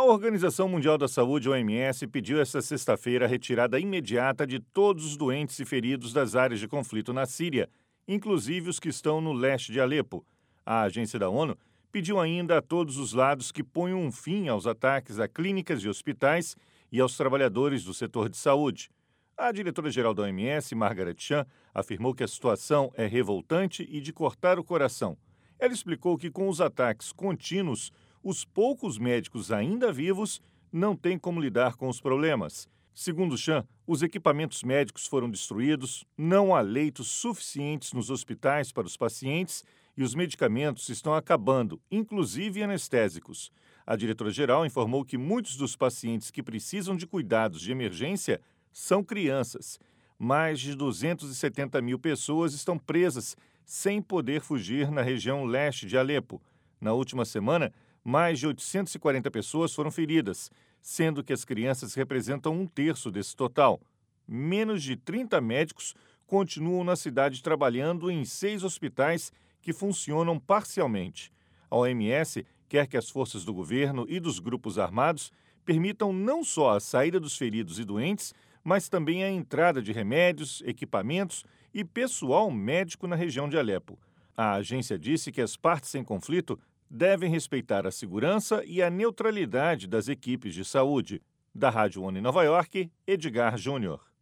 Organização Mundial da Saúde, OMS, pediu esta sexta-feira a retirada imediata de todos os doentes e feridos das áreas de conflito na Síria, inclusive os que estão no leste de Alepo. A agência da ONU pediu ainda a todos os lados que ponham um fim aos ataques a clínicas e hospitais e aos trabalhadores do setor de saúde. A diretora-geral da OMS, Margaret Chan, afirmou que a situação é revoltante e de cortar o coração. Ela explicou que com os ataques contínuos, os poucos médicos ainda vivos não têm como lidar com os problemas. Segundo Chan, os equipamentos médicos foram destruídos, não há leitos suficientes nos hospitais para os pacientes e os medicamentos estão acabando, inclusive anestésicos. A diretora-geral informou que muitos dos pacientes que precisam de cuidados de emergência são crianças. Mais de 270 mil pessoas estão presas sem poder fugir na região leste de Alepo. Na última semana, mais de 840 pessoas foram feridas, sendo que as crianças representam um terço desse total. Menos de 30 médicos continuam na cidade trabalhando em 6 hospitais que funcionam parcialmente. A OMS quer que as forças do governo e dos grupos armados permitam não só a saída dos feridos e doentes, mas também a entrada de remédios, equipamentos e pessoal médico na região de Alepo. A agência disse que as partes em conflito devem respeitar a segurança e a neutralidade das equipes de saúde. Da Rádio ONU em Nova York, Edgar Júnior.